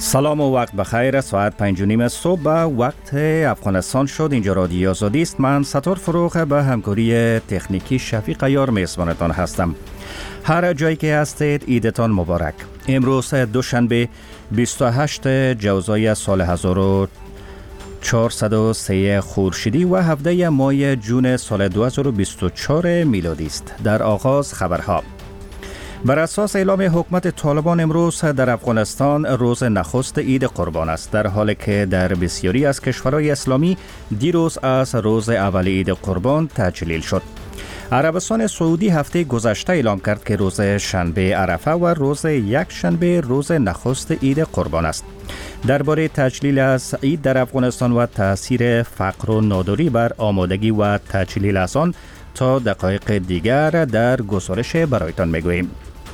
سلام و وقت بخیر. ساعت 5:30 صبح وقت افغانستان شد. اینجا رادیو آزادی است. من ستار فروغ به همکاری تکنیکی شفیق عیار میزبانتان هستم. هر جایی که هستید ایدتان مبارک. امروز دوشنبه 28 جوزای سال 1403 خورشیدی و 17 ماه جون سال 2024 میلادی است. در آغاز خبرها. بر اساس اعلام حکومت طالبان امروز در افغانستان روز نخست عید قربان است، در حالی که در بسیاری از کشورهای اسلامی دیروز از روز اول عید قربان تجلیل شد. عربستان سعودی هفته گذشته اعلام کرد که روز شنبه عرفه و روز یکشنبه روز نخست عید قربان است. درباره تجلیل از عید در افغانستان و تاثیر فقر و ناداری بر آمادگی و تجلیل از آن تا دقایق دیگر در گزارش برایتان میگوییم.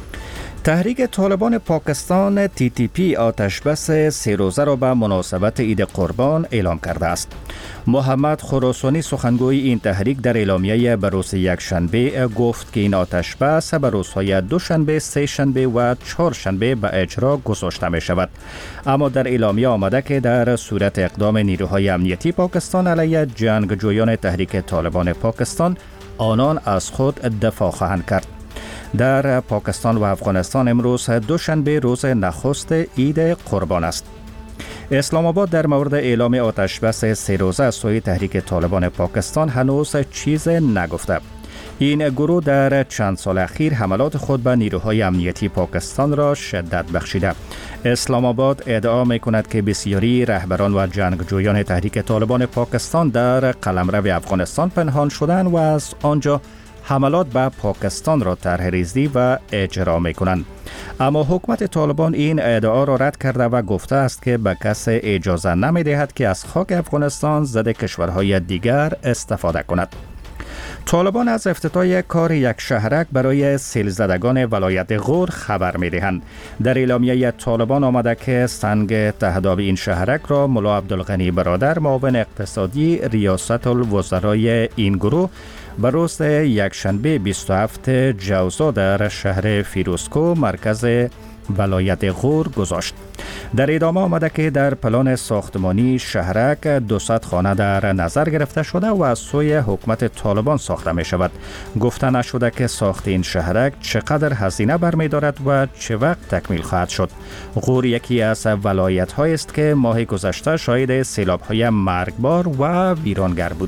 تحریک طالبان پاکستان TTP آتش بس 3 روزه را به مناسبت عید قربان اعلام کرده است. محمد خراسانی سخنگوی این تحریک در اعلامیه به روز یکشنبه گفت که این آتش بس به روزهای دوشنبه، سه شنبه و چهارشنبه به اجرا گذاشته می شود. اما در اعلامیه آمده که در صورت اقدام نیروهای امنیتی پاکستان علیه جنگجویان تحریک طالبان پاکستان، آنان از خود دفاع خواهند کرد. در پاکستان و افغانستان امروز دوشنبه روز نخست عید قربان است. اسلام آباد در مورد اعلام آتش بس 3 روزه از سوی تحریک طالبان پاکستان هنوز چیز نگفته. این گروه در چند سال اخیر حملات خود به نیروهای امنیتی پاکستان را شدت بخشیده. اسلام آباد ادعا می کند که بسیاری رهبران و جنگجویان تحریک طالبان پاکستان در قلمرو افغانستان پنهان شدند و از آنجا حملات به پاکستان را طرح ریزی و اجرا می کنند. اما حکومت طالبان این ادعا را رد کرده و گفته است که به کس اجازه نمی دهد که از خاک افغانستان ضد کشورهای دیگر استفاده کند. طالبان از افتتاح کار یک شهرک برای سیلزدگان ولایت غور خبر می دهند. در اعلامیه طالبان آمده که سنگ تهداب این شهرک را ملا عبدالغنی برادر، معاون اقتصادی ریاست الوزرای این گروه، به روز یکشنبه 27 جوزا در شهر فیروزکو مرکز ولایت غور گذاشت. در ادامه آمده که در پلان ساختمانی شهرک 200 خانه در نظر گرفته شده و از سوی حکومت طالبان ساخته می شود. گفته نشده که ساخت این شهرک چقدر هزینه برمی دارد و چه وقت تکمیل خواهد شد. غور یکی از ولایت های است که ماه گذشته شاهد سیلاب های مرگبار و ویرانگر بود.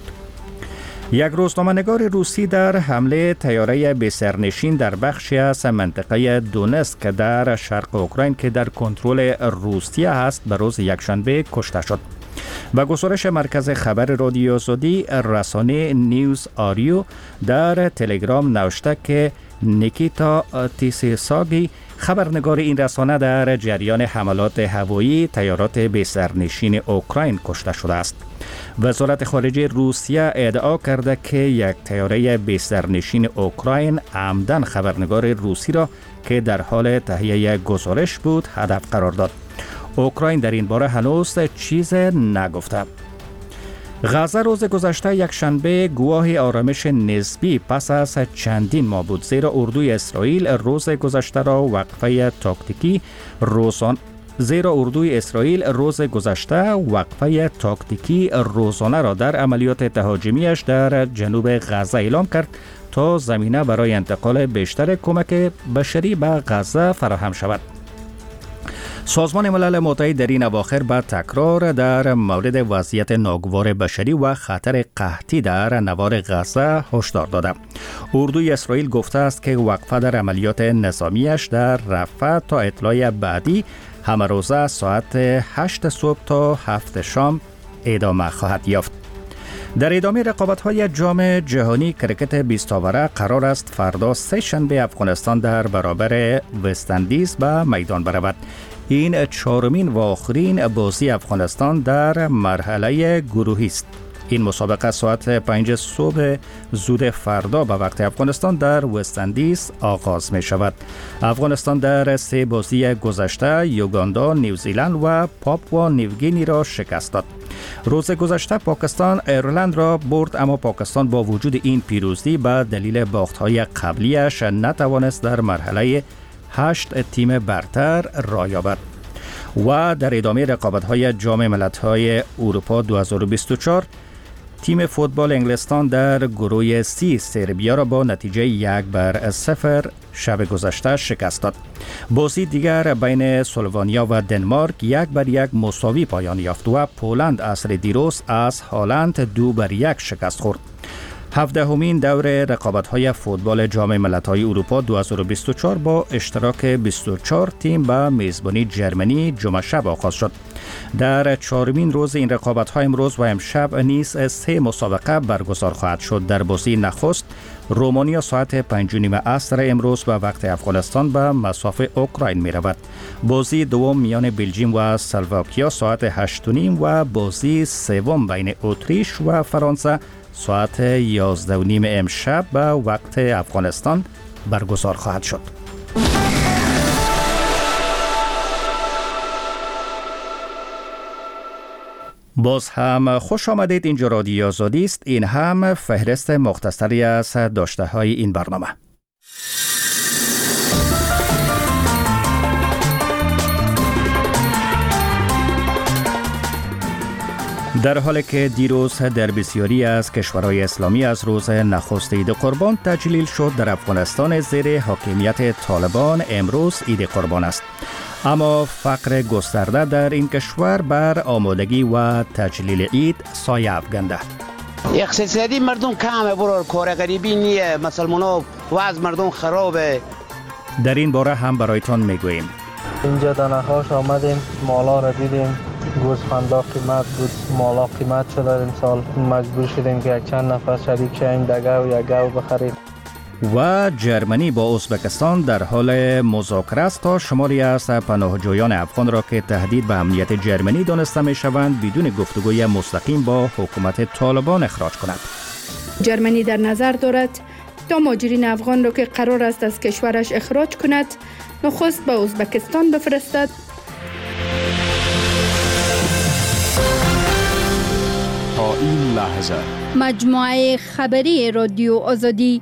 یک روزنامه‌نگار روسی در حمله طیاره بی‌سرنشین در بخشی از منطقه دونتسک در شرق اوکراین که در کنترل روسیه است به روز یکشنبه کشته شد. و گزارش مرکز خبر رادیو آزادی، رسانه نیوز آریو در تلگرام نوشته که نیکیتا تیسیساگی، خبرنگار این رسانه، در جریان حملات هوایی طیارات بی‌سرنشین اوکراین کشته شده است. وزارت خارجه روسیه ادعا کرده که یک طیاره بی‌سرنشین اوکراین عمدن خبرنگار روسی را که در حال تهیه گزارش بود هدف قرار داد. اوکراین در این باره هنوز چیز نگفته. غزه روز گذشته یکشنبه گواه آرامش نسبی پس از چندین ماه بود، زیرا اردوی اسرائیل روز گذشته را وقفه تاکتیکی روزانه را در عملیات تهاجمیش در جنوب غزه اعلام کرد تا زمینه برای انتقال بیشتر کمک بشری به غزه فراهم شود. سازمان ملل متحد در این اواخر به تکرار در مورد وضعیت ناگوار بشری و خطر قحطی در نوار غزه هشدار داده. اردوی اسرائیل گفته است که وقفه در عملیات نظامیش در رفح تا اطلاع بعدی همه روزه ساعت 8 صبح تا 7 شام ادامه خواهد یافت. در ادامه رقابت‌های جام جهانی کرکت 20 اوره قرار است فردا سه شنبه افغانستان در برابر وست‌اندیز به میدان برود. این چهارمین و آخرین بازی افغانستان در مرحله گروهی است. این مسابقه ساعت 5 صبح زود فردا به وقت افغانستان در وست‌اندیز آغاز می شود. افغانستان در 3 بازی گذشته یوگاندا، نیوزیلند و پاپوا نیوگینی را شکست داد. روز گذشته پاکستان ایرلند را برد، اما پاکستان با وجود این پیروزی به دلیل باخت‌های قبلیش نتوانست در مرحله 8 تیم برتر راه یابد. و در ادامه رقابت‌های جام ملت‌های اروپا 2024 تیم فوتبال انگلستان در گروه C سربیا را با نتیجه 1-0 شب گذشته شکست داد. بازی دیگر بین سلوونیا و دنمارک 1-1 مساوی پایان یافت و پولند عصر دیروز از هالند 2-1 شکست خورد. 17مین دور رقابت‌های فوتبال جام ملت‌های اروپا 2024 با اشتراک 24 تیم به میزبانی جرمنی جمعه شب آغاز شد. در 4مین روز این رقابت‌ها امروز و امشب نیز 3 مسابقه برگزار خواهد شد. در بازی نخست رومانیا ساعت 5:30 عصر امروز به وقت افغانستان به مصاف اوکراین می رود. بازی دوم میان بلژیم و اسلواکیا ساعت 8:30 و بازی سوم بین اتریش و فرانسه ساعت 11:30 امشب به وقت افغانستان برگزار خواهد شد. باز هم خوش آمدید. اینجا رادیو آزادی است. این هم فهرست مختصری از داشته های این برنامه. در حالی که دیروز در بسیاری از کشورهای اسلامی از روز نخست عید قربان تجلیل شد، در افغانستان زیر حاکمیت طالبان امروز عید قربان است. اما فقر گسترده در این کشور بر آمادگی و تجلیل عید سایه افکنده. اقتصادی مردم کمه، برای کار غریبی نیه، مسلمانا وضع مردم خرابه. در این باره هم برایتان میگوییم. اینجا در نخواش آمدیم، مالا را دیدیم، گوسفندا قیمت بود، مالا قیمت شده. امسال مجبور شدیم که یک چند نفر شریک شویم دگه و یک گاو بخریم. و جرمنی با ازبکستان در حال مذاکره است تا شماری از پناهجویان افغان را که تهدید به امنیت جرمنی دانسته می شوند بدون گفتگوی مستقیم با حکومت طالبان اخراج کند. جرمنی در نظر دارد تا مهاجرین افغان را که قرار است از کشورش اخراج کند نخست به ازبکستان بفرستد. تا این لحظه مجموعه خبری رادیو آزادی.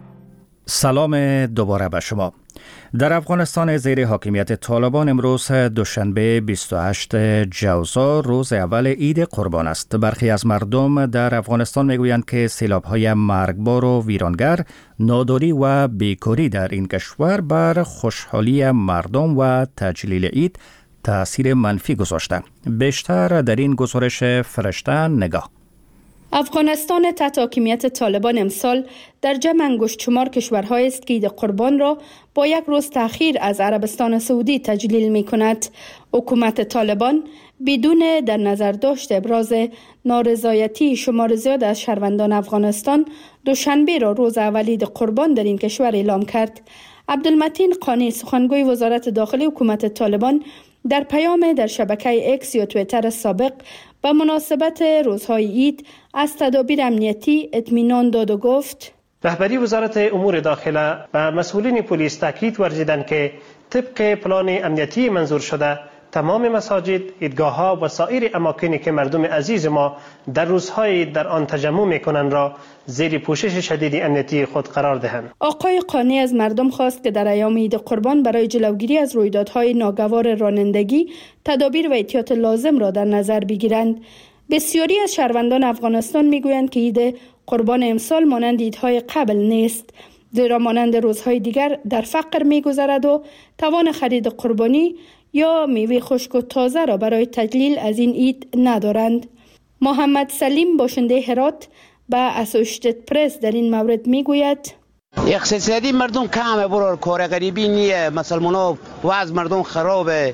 سلام دوباره به شما. در افغانستان زیر حاکمیت طالبان امروز دوشنبه 28 جوزا روز اول عید قربان است. برخی از مردم در افغانستان میگویند که سیلاب‌های مرگبار و ویرانگر، ناداری و بیکاری در این کشور بر خوشحالی مردم و تجلیل عید تأثیر منفی گذاشته. بیشتر در این گزارش فرشته نگاه. افغانستان تحت حاکمیت طالبان امسال در جمع انگشت شمار کشورهایی است که عید قربان را با یک روز تأخیر از عربستان سعودی تجلیل می کند. حکومت طالبان بدون در نظر داشت ابراز نارضایتی شمار زیاد از شهروندان افغانستان دوشنبه را روز اول عید قربان در این کشور اعلام کرد. عبدالمتین قانی سخنگوی وزارت داخلی حکومت طالبان در پیام در شبکه اکس یا توییتر سابق به مناسبت روزهای عید از تدابیر امنیتی اطمینان داد و گفت: رهبری وزارت امور داخله و مسئولین پلیس تاکید ورزیدند که طبق پلان امنیتی منظور شده تمام مساجد، عیدگاه‌ها و سایر اماکنی که مردم عزیز ما در روزهای در آن تجمع می‌کنند را زیر پوشش شدید امنیتی خود قرار دهند. آقای قانی از مردم خواست که در ایام عید قربان برای جلوگیری از رویدادهای ناگوار رانندگی تدابیر و احتیاط لازم را در نظر بگیرند. بسیاری از شهروندان افغانستان میگویند که عید قربان امسال مانند عیدهای قبل نیست، زیرا مانند روزهای دیگر در فقر می‌گذرد و توان خرید قربانی یا میوه خشک و تازه را برای تجلیل از این عید ندارند. محمد سلیم باشنده هرات به اسوشیتد پرس در این مورد میگوید: اقتصادی مردم کمه، برای کار غریبی نیه، مسلمانا وضع مردم خرابه،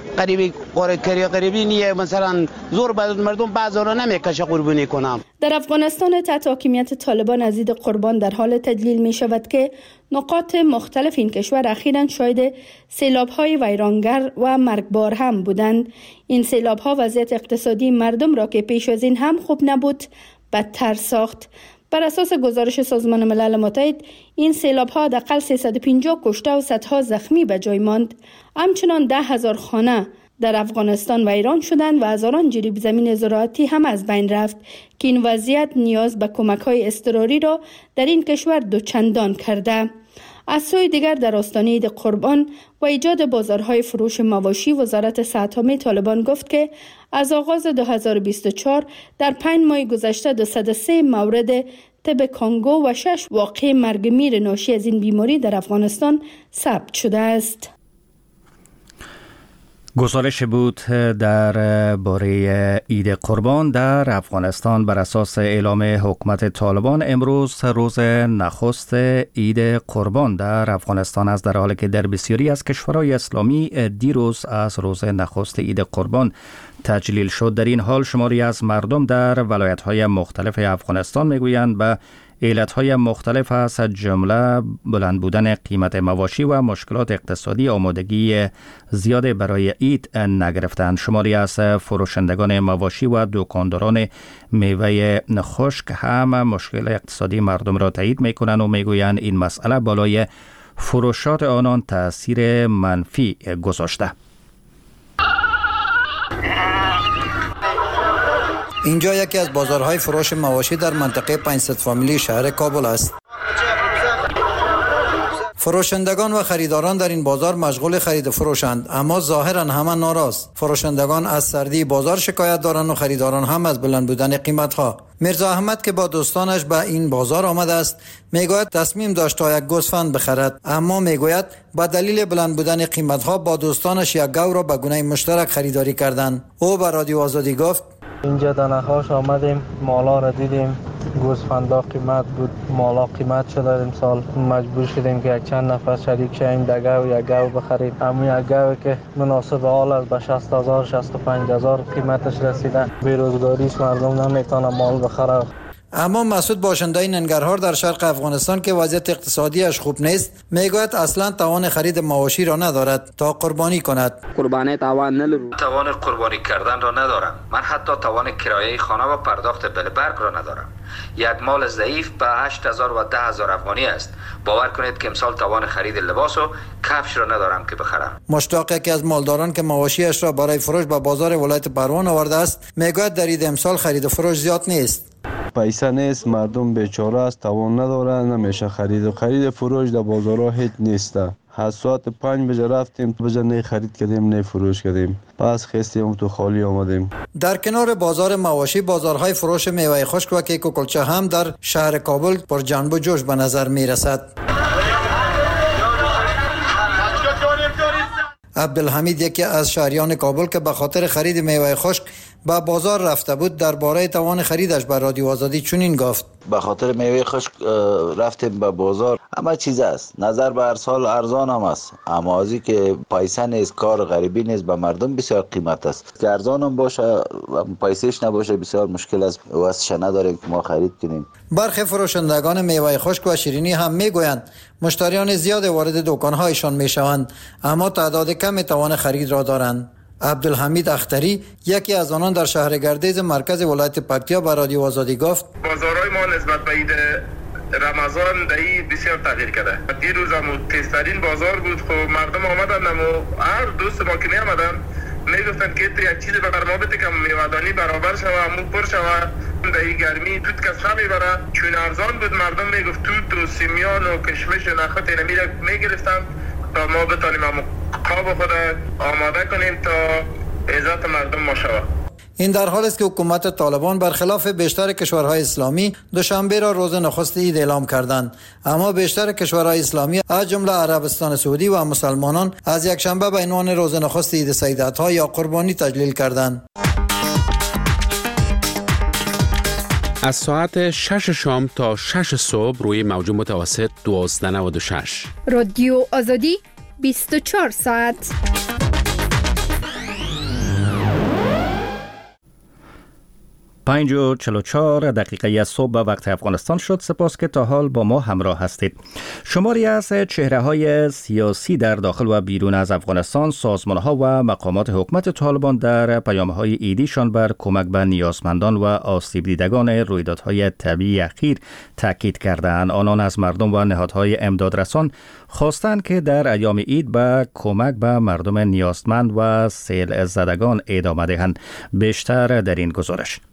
غریبی نیه، مثلا زور به مردم بعضا را نمیکشه قربانی کنم. در افغانستان تحت حاکمیت طالبان از عید قربان در حال تجلیل می شود که نقاط مختلف این کشور اخیراً شاهد سیلاب‌های ویرانگر و مرگبار هم بودند. این سیلاب‌ها وضعیت اقتصادی مردم را که پیش از این هم خوب نبود بدتر ساخت. بر اساس گزارش سازمان ملل متحد این سیلاب‌ها حداقل 350 کشته و صدها زخمی به جای ماند. همچنان 10,000 خانه در افغانستان ویران شدند و هزاران جریب زمین زراعتی هم از بین رفت که این وضعیت نیاز به کمک‌های اضطراری را در این کشور دوچندان کرده. از سوی دیگر در آستانه عید قربان و ایجاد بازارهای فروش مواشی، وزارت صحت عامه طالبان گفت که از آغاز 2024 در 5 ماه گذشته 203 مورد تب کانگو و 6 واقعه مرگ میر ناشی از این بیماری در افغانستان ثبت شده است. گزارش بود در باره عید قربان در افغانستان. بر اساس اعلام حکومت طالبان امروز روز نخست عید قربان در افغانستان است، در حالی که در بسیاری از کشورهای اسلامی دیروز از روز نخست عید قربان تجلیل شد. در این حال شماری از مردم در ولایت‌های مختلف افغانستان میگویند به علتهای مختلف از جمله بلند بودن قیمت مواشی و مشکلات اقتصادی آمادگی زیاد برای عید نگرفتند. شماری از فروشندگان مواشی و دکانداران میوه خشک هم مشکل اقتصادی مردم را تایید میکنند و میگویند این مسئله بالای فروشات آنان تأثیر منفی گذاشته. اینجا یکی از بازارهای فروش مواشی در منطقه 500 فامیلی شهر کابل است. فروشندگان و خریداران در این بازار مشغول خرید فروشند، اما ظاهرا همه ناراض. فروشندگان از سردی بازار شکایت دارند و خریداران هم از بلند بودن قیمت‌ها. میرزا احمد که با دوستانش به این بازار آمده است میگوید تصمیم داشت تا یک گوسفند بخرد، اما میگوید با دلیل بلند بودن قیمت‌ها با دوستانش یک گاو را به گونه مشترک خریداری کردند. او به رادیو آزادی گفت اینجا در نخاش آمدیم، مالا را دیدیم، گوسفندا قیمت بود، مالا قیمت شده. امسال مجبور شدیم که یک چند نفر شریک شیم یک گاو بخریم. اما یک گاوی که مناسب حال است به 60,000 65,000 قیمتش رسیده. بیروزگاریش مردم نمیتونه مال بخره. اما مسعود باشنده ننگرهار در شرق افغانستان که وضعیت اقتصادیش خوب نیست میگوید اصلا توان خرید مواشی را ندارد تا قربانی کند. توان قربانی کردن را ندارم. من حتی توان کرایه خانه و پرداخت بل برق را ندارم. یک مال ضعیف به 8,000 و 10,000 افغانی است. باور کنید که امسال توان خرید لباس و کفش را ندارم که بخرم. مشتاق که از مالداران که مواشیش را برای فروش به بازار ولایت پروان آورده است میگوید در عید امسال خرید و فروش زیاد نیست. پیسه نیست، مردم بیچاره است، توان ندارن، نمیشه خرید فروش در بازارها هیچ نیسته. از ساعت 5 بجه رفتیم بجه نه خرید کردیم نه فروش کردیم، پس خستیم تو خالی آمدیم. در کنار بازار مواشی بازارهای فروش میوه خشک و کیک و کلچه هم در شهر کابل پر جنب و جوش به نظر می رسد. عبدالحمید یکی از شهریان کابل که به خاطر خرید میوه خشک به بازار رفته بود درباره توان خریدش به رادیو آزادی چنین گفت: به خاطر میوه خشک رفتیم به بازار. همه چیز است، نظر به هر سال ارزان هم است، اما ازی که پیسه نیست، کار غریبی نیست، به مردم بسیار قیمت است. که ارزان هم باشه پیسهش نباشه بسیار مشکل است، واسش نداریم که ما خرید کنیم. برخی فروشندگان میوه خشک و شیرینی هم میگویند مشتریان زیاد وارد دکانهایشان میشوند اما تعداد کمی توان خرید را دارند. عبدالحمید اختری یکی از آنان در شهر گردیز مرکز ولایت پکتیا به رادیو آزادی گفت: بازارهای ما نسبت به عید رمضان دایی بسیار تغییر کرده. دیروز هم تیزترین بازار بود. خب مردم آمدن اما هر دوست ما که می آمدن میگفتن که یک چیز به ما بده که میوه‌دانی برابر شوه، امو پر شوه، دایی گرمی توت کس نمیبره. چون ارزان بود مردم میگفت توت و سیمیان و کشمش و نخات اینمیره میگرفتن تا ما بتانیم امو قاب خود آماده کنیم تا عزت مردم ما شوه. این در حال است که حکومت طالبان برخلاف بیشتر کشورهای اسلامی دوشنبه را روز نخست عید اعلام کردند، اما بیشتر کشورهای اسلامی از جمله عربستان سعودی و مسلمانان از یک شنبه به عنوان روز نخست عید سیدات‌ها یا قربانی تجلیل کردند. از ساعت 6 شام تا 6 صبح روی موج متوسط 1296 رادیو آزادی 24 ساعت. 5:44 دقیقه صبح به وقت افغانستان شد. سپاس که تا حال با ما همراه هستید. شماری از چهره‌های سیاسی در داخل و بیرون از افغانستان، سازمان‌ها و مقامات حکومت طالبان در پیام‌های عیدیشان بر کمک به نیازمندان و آسیب دیدگان رویدادهای طبیعی اخیر تاکید کردند. آنان از مردم و نهادهای امدادرسان خواستند که در ایام عید به کمک به مردم نیازمند و سیل زدگان ادامه دهند. بیشتر در این گزارش.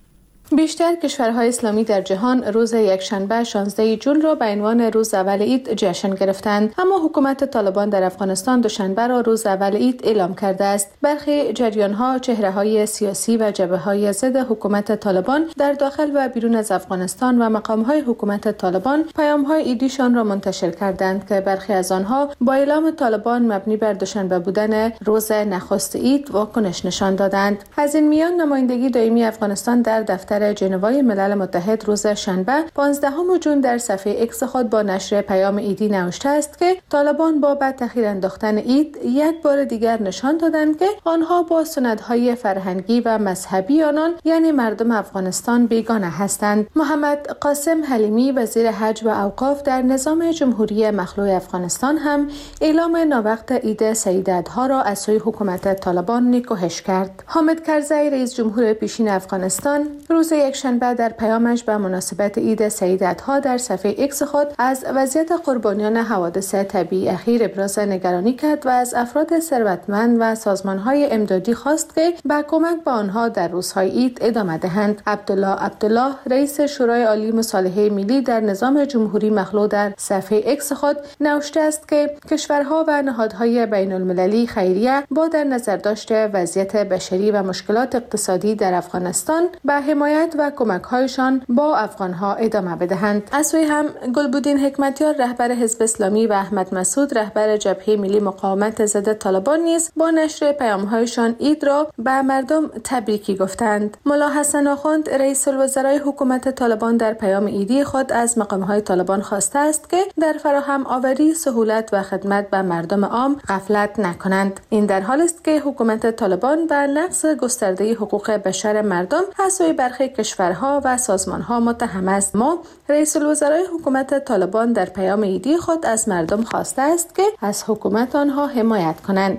بیشتر کشورهای اسلامی در جهان روز یکشنبه 16 جون را به عنوان روز اول عید جشن گرفتند، اما حکومت طالبان در افغانستان دوشنبه را روز اول عید اعلام کرده است. برخی جریان‌ها، چهره‌های سیاسی و جبهه‌های ضد حکومت طالبان در داخل و بیرون از افغانستان و مقام‌های حکومت طالبان پیام‌های عیدیشان را منتشر کردند که برخی از آنها با اعلام طالبان مبنی بر دوشنبه بودن روز نخست عید واکنش نشان دادند. از این میان نمایندگی دائمی افغانستان در دفتر ژنوای ملل متحد روز شنبه 15 جون در صفحه اکس خود با نشر پیام عیدی نوشته است که طالبان با به تأخیر انداختن عید یک بار دیگر نشان دادند که آنها با سنت‌های فرهنگی و مذهبی آنان یعنی مردم افغانستان بیگانه هستند. محمد قاسم حلیمی وزیر حج و اوقاف در نظام جمهوری مخلوع افغانستان هم اعلام ناوقت عید سعید الاضحی را از سوی حکومت طالبان نکوهش کرد. حامد کرزی رئیس جمهور پیشین افغانستان روز یکشنبه در پیامش به مناسبت عید سعید الاضحی در صفحه اکس خود از وضعیت قربانیان حوادث طبیعی اخیر ابراز نگرانی کرد و از افراد ثروتمند و سازمان‌های امدادی خواست که به کمک به آنها در روزهای عید ادامه دهند. عبدالله رئیس شورای عالی مصالحه ملی در نظام جمهوری مخلوع در صفحه اکس خود نوشته است که کشورها و نهادهای بین‌المللی خیریه با در نظر داشته وضعیت بشری و مشکلات اقتصادی در افغانستان به حمایت و کمک‌هایشان با افغان‌ها ادامه بدهند. از سوی هم گلبودین حکمتیار رهبر حزب اسلامی و احمد مسعود رهبر جبهه ملی مقاومت ضد طالبان نیز با نشر پیام‌هایشان عید را به مردم تبریکی گفتند. ملا حسن آخوند رئیس الوزرای حکومت طالبان در پیام عیدی خود از مقام‌های طالبان خواسته است که در فراهم آوری سهولت و خدمت به مردم عام غفلت نکنند. این در حالی است که حکومت طالبان به نقض گسترده حقوق بشر مردم از سوی برخی کشورها و سازمان‌ها متهم است. ما رئیس الوزرای حکومت طالبان در پیام عیدی خود از مردم خواسته است که از حکومت آنها حمایت کنند.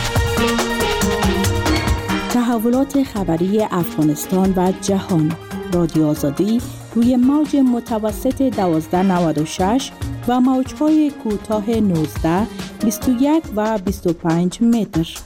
تحولات خبری افغانستان و جهان. رادیو آزادی روی موج متوسط 1296 و موج‌های کوتاه 19، 21 و 25 متر.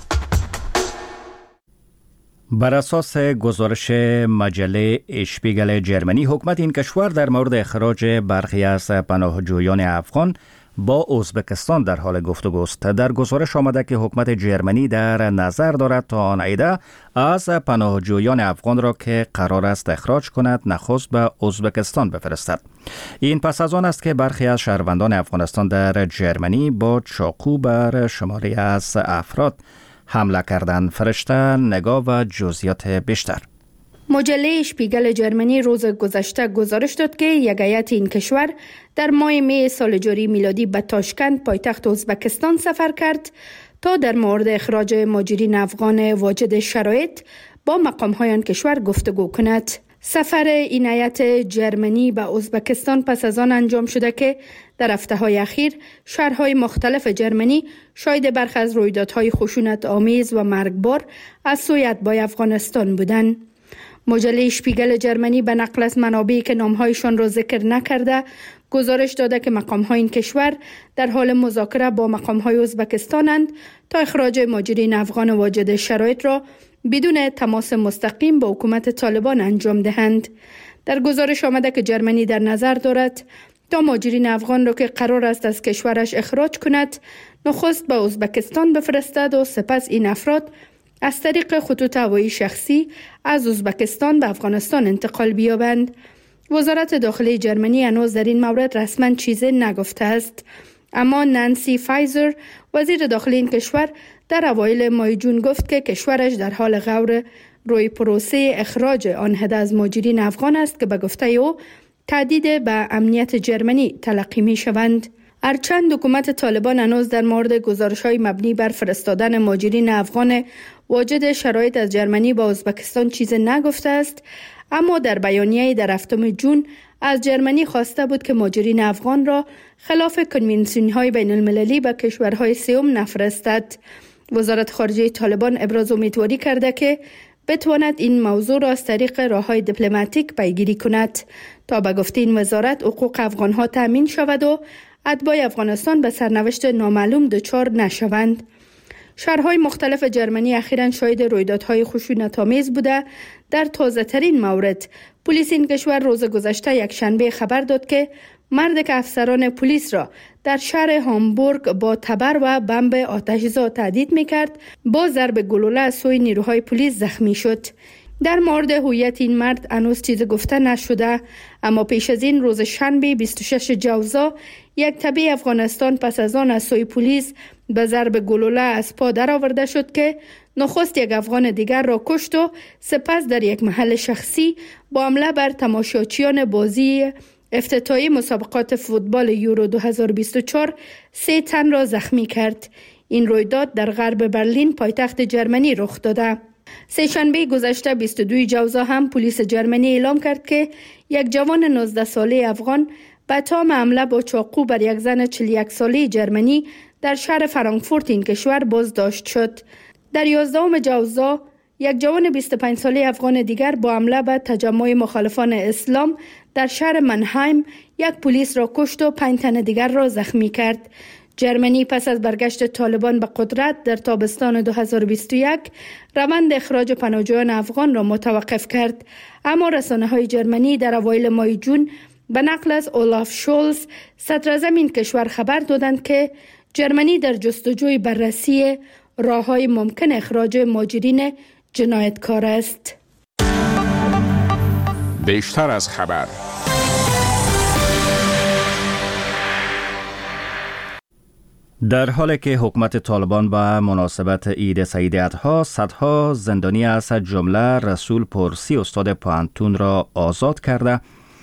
بر اساس گزارش مجله اشپیگل جرمنی، حکومت این کشور در مورد اخراج برخی از پناهجویان افغان با ازبکستان در حال گفتگوست. در گزارش آمده که حکومت جرمنی در نظر دارد تا آن عیده از پناهجویان افغان را که قرار است اخراج کند نخست به ازبکستان بفرستد. این پس از آن است که برخی از شهروندان افغانستان در جرمنی با چاقو بر شماری از افراد حمله کردند. فرشته نگاه و جزئیات بیشتر. مجله اشپیگل جرمنی روز گذشته گزارش داد که یک هیئت این کشور در ماه می سال جاری میلادی به تاشکند پایتخت ازبکستان سفر کرد تا در مورد اخراج مهاجرین افغان واجد شرایط با مقام‌های آن کشور گفتگو کند. سفر این هیئت جرمنی به ازبکستان پس از آن انجام شده که در هفته‌های اخیر شهرهای مختلف جرمنی شاهد برخی از رویدادهای خشونت آمیز و مرگبار از سوی اتباع افغانستان بودند. مجله اشپیگل جرمنی به نقل از منابعی که نامهایشان را ذکر نکرده گزارش داده که مقام‌های این کشور در حال مذاکره با مقام‌های ازبکستانند تا اخراج مهاجرین افغان واجد شرایط را بدون تماس مستقیم با حکومت طالبان انجام دهند. در گزارش آمده که جرمنی در نظر دارد تا مهاجرین افغان را که قرار است از کشورش اخراج کند نخست به ازبکستان بفرستد و سپس این افراد از طریق خطوط هوایی شخصی از ازبکستان به افغانستان انتقال بیابند. وزارت داخلی جرمنی هنوز در این مورد رسما چیزی نگفته است، اما نانسی فایزر وزیر داخلی این کشور در اوایل ماه جون گفت که کشورش در حال غور روی پروسه اخراج آن عده از مهاجرین افغان است که به گفته او تهدید به امنیت جرمنی تلقی می شوند. هرچند حکومت طالبان هنوز در مورد گزارش‌های مبنی بر فرستادن مهاجرین افغان واجد شرایط از جرمنی با ازبکستان چیزی نگفته است، اما در بیانیه‌ای در 7 جون از جرمنی خواسته بود که مهاجرین افغان را خلاف کنوانسیون‌های بین‌المللی به کشورهای سوم نفرستد. وزارت خارجه طالبان ابراز امیدواری کرده که بتواند این موضوع را از طریق راه‌های دیپلماتیک پیگیری کند تا به گفته این وزارت حقوق افغان‌ها تامین شود و اتباع افغانستان به سرنوشت نامعلوم دچار نشوند. شهرهای مختلف جرمنی اخیراً شاهد رویدادهای خشونت‌آمیز بوده. در تازه‌ترین مورد، پلیس این کشور روز گذشته یکشنبه خبر داد که مردی که افسران پلیس را در شهر هامبورگ با تبر و بمب آتش‌زا تهدید می‌کرد، با ضرب گلوله از سوی نیروهای پلیس زخمی شد. در مورد هویت این مرد هنوز چیزی گفته نشده، اما پیش از این روز شنبه 26 جوزا یک تبع افغانستان پس از آن از سوی پلیس به ضرب گلوله از پا درآورده شد که نخست یک افغان دیگر را کشت و سپس در یک محل شخصی با حمله بر تماشاچیان بازی افتتاحی مسابقات فوتبال یورو 2024 3 تن را زخمی کرد. این رویداد در غرب برلین پایتخت جرمنی رخ داده. سه‌شنبه گذشته 22 جوزا هم پلیس جرمنی اعلام کرد که یک جوان 19 ساله افغان به تام حمله با چاقو بر یک زن 41 ساله جرمنی در شهر فرانکفورت این کشور بازداشت شد. در 11 جوزا یک جوان 25 ساله افغان دیگر با حمله به تجمع مخالفان اسلام در شهر منهایم یک پلیس را کشت و 5 تن دیگر را زخمی کرد. جرمنی پس از برگشت طالبان به قدرت در تابستان 2021 روند اخراج پناهجویان افغان را متوقف کرد، اما رسانه‌های جرمنی در اوایل ماه جون به نقل از اولاف شولز صدراعظم این کشور خبر دادند که جرمنی در جستجوی بررسی راه‌های ممکن اخراج مهاجرین جنایتکار است. بیشتر از خبر. در حالی که حکومت طالبان به مناسبت عید سعید اضحی صدها زندانی از جمله رسول پرسی استاد پوهنتون را آزاد کرده،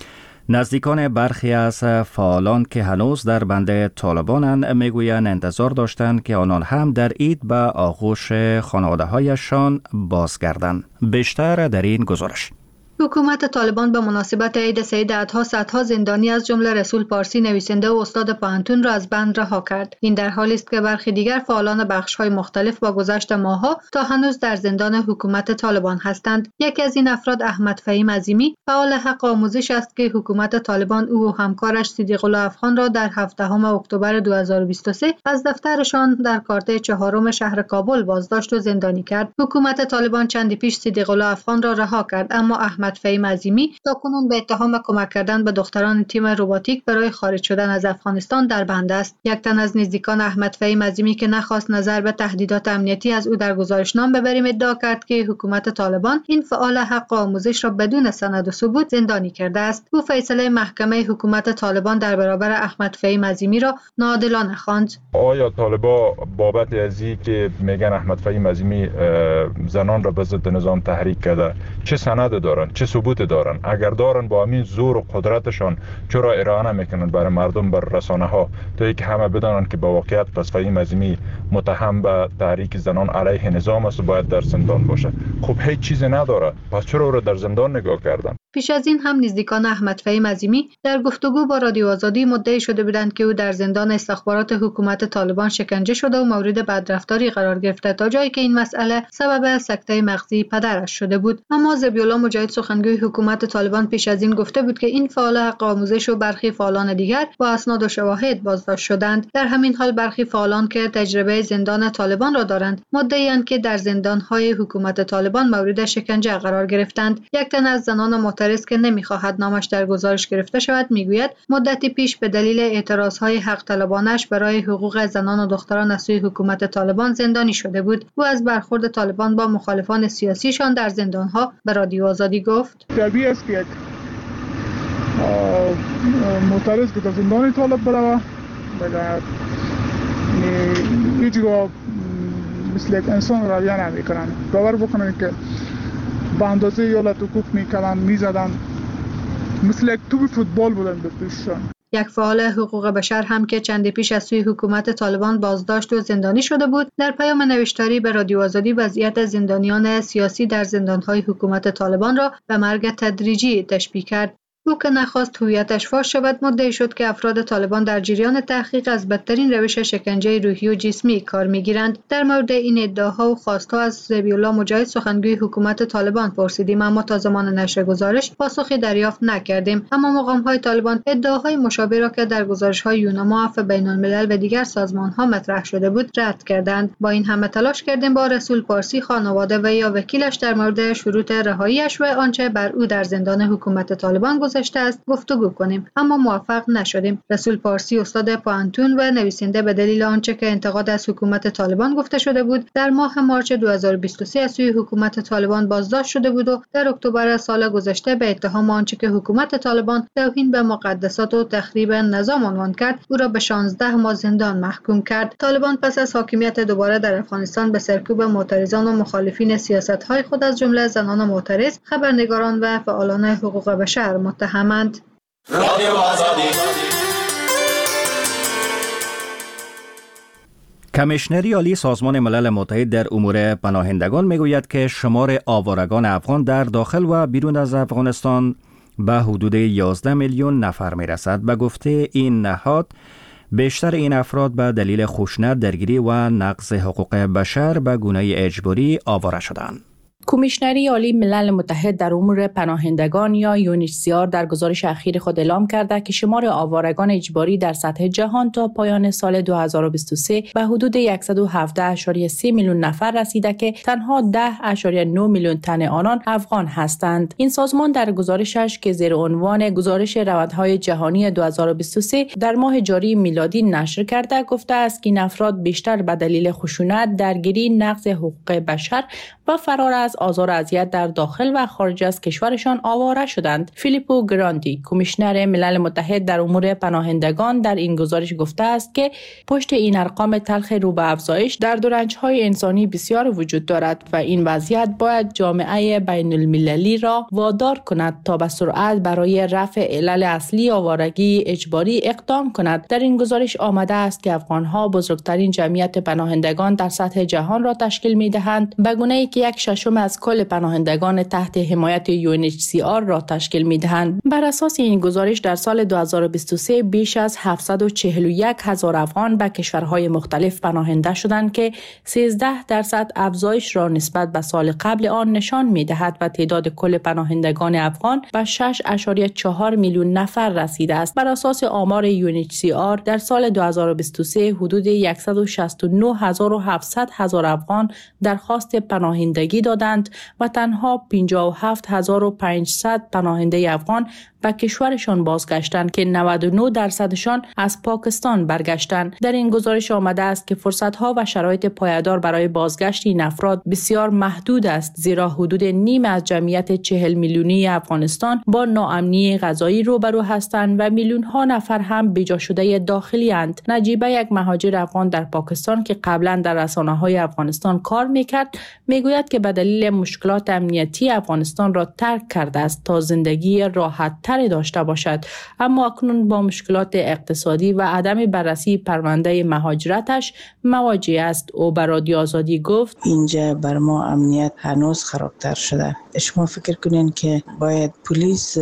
نزدیکان برخی از فعالان که هنوز در بند طالبانند میگویند انتظار داشتند که آنان هم در عید به آغوش خانواده‌هایشان بازگردند. بیشتر در این گزارش. حکومت طالبان به مناسبت عید سعید اضحی صدها زندانی از جمله رسول پارسی نویسنده و استاد پوهنتون را از بند رها کرد. این در حالی است که برخی دیگر فعالان بخش‌های مختلف با گذشت ماه‌ها تا هنوز در زندان حکومت طالبان هستند. یکی از این افراد احمد فهیم عظیمی فعال حق آموزش است که حکومت طالبان او و همکارش صدیق الله افغان را در 17 اکتبر 2023 از دفترشان در کارته 4 شهر کابل بازداشت و زندانی کرد. حکومت طالبان چندی پیش صدیق الله افغان را رها کرد، اما احمد فهیم عظیمی تاکنون به اتهام کمک کردن به دختران تیم روباتیک برای خارج شدن از افغانستان در بند است. یک تن از نزدیکان احمد فهیم عظیمی که نخواست نظر به تهدیدات امنیتی از او در گزارشنامه ببریم ادعا کرد که حکومت طالبان این فعال حق آموزش را بدون سند و ثبوت زندانی کرده است. او فیصله محکمه حکومت طالبان در برابر احمد فهیم عظیمی را ناعادلانه خواند. آیا طالبان بابت از این که میگن احمد فهیم عظیمی زنان را به ضد نظام تحریک کرده چه سند دارن، چه ثبوت دارن؟ اگر دارن با همین زور و قدرتشان چرا ارائه نمیکنن برای مردم، بر رسانه ها، تا اینکه همه بدانن که با واقعیت پس فهیم عظیمی متهم به تحریک زنان علیه نظام است و باید در زندان باشه؟ خب هیچ چیزی نداره، پس چرا او را در زندان نگاه کردن؟ پیش از این هم نزدیکان احمد فهیم عظیمی در گفتگو با رادیو آزادی مدعی شده بودند که او در زندان استخبارات حکومت طالبان شکنجه شده و مورد بدرفتاری قرار گرفته، تا جایی که این مسئله سبب سکته مغزی پدرش شده بود. اما ذبیح‌الله مجاهد سخنگوی حکومت طالبان پیش از این گفته بود که این فعال حق آموزش و برخی فعالان دیگر با اسناد و شواهد بازداشت شدند. در همین حال برخی فعالان که تجربه زندان طالبان را دارند مدعی‌اند که در زندان‌های حکومت طالبان مورد شکنجه قرار گرفتند. یک تن از زنان معترض که نمی‌خواهد نامش در گزارش گرفته شود میگوید مدتی پیش به دلیل اعتراضهای حق طلبانش برای حقوق زنان و دختران از سوی حکومت طالبان زندانی شده بود. او از برخورد طالبان با مخالفان سیاسیشان در زندان‌ها به رادیو آزادی گفت: طبیعی است که یک معترض که در زندان طالب بروه مگر هیچگاه مثل یک انسان رویه نمی‌کنن. باور بکنن که به اندازه ایالت حقوق می‌کردن، می‌زدن، مثل یک توپ فوتبال بودن به پیششان. یک فعال حقوق بشر هم که چندی پیش از سوی حکومت طالبان بازداشت و زندانی شده بود، در پیام نوشتاری به رادیو آزادی وضعیت زندانیان سیاسی در زندان‌های حکومت طالبان را به مرگ تدریجی تشبیه کرد. او که نخواست هویتش فاش شود مدعی شد که افراد طالبان در جریان تحقیق از بدترین روش شکنجه روحی و جسمی کار میگیرند. در مورد این ادعاها و خواستها از ذبیح الله مجاهد سخنگوی حکومت طالبان پرسیدیم، اما تا زمان نشر گزارش پاسخی دریافت نکردیم. اما مقام‌های طالبان ادعاهای مشابه را که در گزارش‌های یونما، عفو بین‌الملل و دیگر سازمان‌ها مطرح شده بود رد کردند. با این همه تلاش کردیم با رسول پارسی، خانواده و یا وکیلش در مورد شروط رهایی‌اش و آنچه بر او در زندان حکومت طالبان گذشته است گفتگو کنیم، اما موفق نشدیم. رسول پارسی استاد پانتون و نویسنده به دلیل آنچه که انتقاد از حکومت طالبان گفته شده بود در ماه مارچ 2023 از سوی حکومت طالبان بازداشت شده بود و در اکتبر سال گذشته به اتهام آنچه که حکومت طالبان توهین به مقدسات و تخریب نظام عنوان کرد او را به 16 ماه زندان محکوم کرد. طالبان پس از حاکمیت دوباره در افغانستان به سرکوب معترضان و مخالفین سیاست‌های خود از جمله زنان معترض، خبرنگاران و فعالان حقوق بشر متهمند. کمیشنری عالی سازمان ملل متحد در امور پناهندگان میگوید که شمار آوارگان افغان در داخل و بیرون از افغانستان به حدود 11 میلیون نفر میرسد. به گفته این نهاد بیشتر این افراد به دلیل خشونت، درگیری و نقض حقوق بشر به گونه اجباری آواره شدند. کمیشنری عالی ملل متحد در امور پناهندگان یا UNHCR در گزارش اخیر خود اعلام کرده که شمار آوارگان اجباری در سطح جهان تا پایان سال 2023 به حدود 117.3 میلیون نفر رسیده که تنها 10.9 میلیون تن آنان افغان هستند. این سازمان در گزارشش که زیر عنوان گزارش روندهای جهانی 2023 در ماه جاری میلادی نشر کرده گفته است که این افراد بیشتر به دلیل خشونت، درگیری، نقض حقوق بشر و فرار از آزار و اذیت در داخل و خارج از کشورشان آواره شدند. فیلیپو گراندی، کمیشنر ملل متحد در امور پناهندگان، در این گزارش گفته است که پشت این ارقام تلخ رو به افزایش در رنج‌های انسانی بسیار وجود دارد و این وضعیت باید جامعه بین المللی را وادار کند تا به سرعت برای رفع علل اصلی آوارگی اجباری اقدام کند. در این گزارش آمده است که افغان‌ها بزرگترین جمعیت پناهندگان در سطح جهان را تشکیل می‌دهند، به گونه‌ای که 1/6 از کل پناهندگان تحت حمایت UNHCR را تشکیل می‌دهند. بر اساس این گزارش در سال 2023 بیش از 741,000 افغان به کشورهای مختلف پناهنده شدند که 13% افزایش را نسبت به سال قبل آن نشان می‌دهد و تعداد کل پناهندگان افغان به 6.4 میلیون نفر رسیده است. بر اساس آمار UNHCR در سال 2023 حدود 169,700 افغان درخواست پناهندگی دادند و تنها 57,500 پناهنده افغان به کشورشان بازگشتند که 99%شان از پاکستان برگشتند. در این گزارش آمده است که فرصت‌ها و شرایط پایدار برای بازگشت این افراد بسیار محدود است، زیرا حدود نیم از جمعیت 40 میلیونی افغانستان با ناامنی غذایی روبرو هستند و میلیون‌ها نفر هم بیجا شده داخلی اند. نجیبه، یک مهاجر افغان در پاکستان که قبلا در رسانه‌های افغانستان کار می‌کرد، میگوید که به دلیل مشکلات امنیتی افغانستان را ترک کرده است تا زندگی راحت‌تر داشته باشد، اما اکنون با مشکلات اقتصادی و عدم بررسی پرونده مهاجرتش مواجه است. او به رادیو آزادی گفت: اینجا بر ما امنیت هنوز خرابتر شده. شما فکر کنین که باید پلیس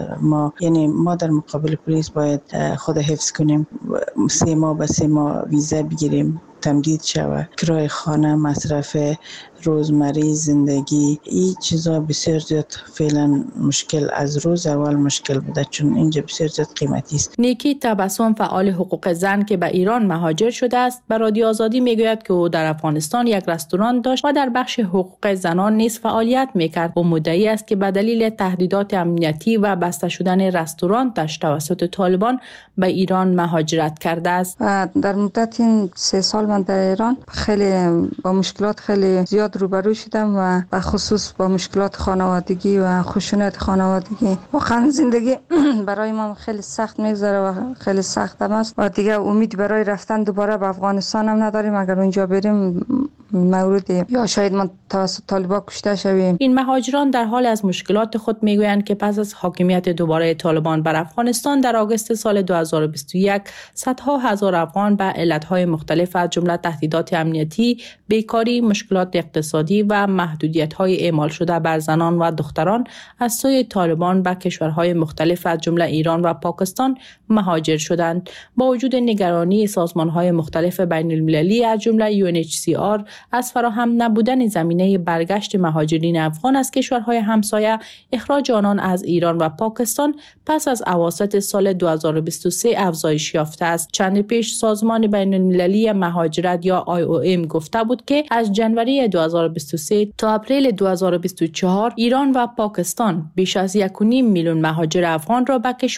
ما در مقابل پلیس باید خود حفظ کنیم، 3 ماه به 3 ماه ویزا بگیریم، تمدید شود، کرای خانه، مصرف روزمره زندگی، این چیزا بسیار زیاد فعلا مشکل، از روز اول مشکل بوده چون اینجا بسیار زیاد قیمتی است. نیکی تبسم، فعال حقوق زن که به ایران مهاجر شده است، به رادیو آزادی میگوید که او در افغانستان یک رستوران داشت و در بخش حقوق زنان نیز فعالیت میکرد. او مدعی است که به دلیل تهدیدات امنیتی و بسته شدن رستورانش توسط طالبان به ایران مهاجرت کرده است. در مدت این 3 سال من در ایران خیلی با مشکلات خیلی زیاد روبرو شدم و به خصوص با مشکلات خانوادگی و خشونت خانوادگی. واقعا زندگی برای ما خیلی سخت میگذره و خیلی سخت است و دیگه امید برای رفتن دوباره به افغانستان هم نداریم. اگر اونجا بریم مورد یا شاید ما توسط طالبان کشته شویم. این مهاجران در حال از مشکلات خود میگویند که پس از حاکمیت دوباره طالبان بر افغانستان در آگوست سال 2021 صدها هزار افغان به علتهای مختلف از جمله تهدیدات امنیتی، بیکاری، مشکلات اقتصادی و محدودیت‌های اعمال شده بر زنان و دختران از سوی طالبان به کشورهای مختلف از جمله ایران و پاکستان مهاجر شدند. با وجود نگرانی سازمان‌های مختلف بین المللی از جمله UNHCR از فراهم نبودن زمینه برگشت مهاجرین افغان از کشورهای همسایه، اخراج آنان از ایران و پاکستان پس از اواسط سال 2023 افزایش یافته است. چند پیش سازمان بین المللی مهاجرت یا IOM گفته بود که از جنوری 2023 تا اپریل 2024 ایران و پاکستان بیش از 1.5 میلیون مهاجر افغان را به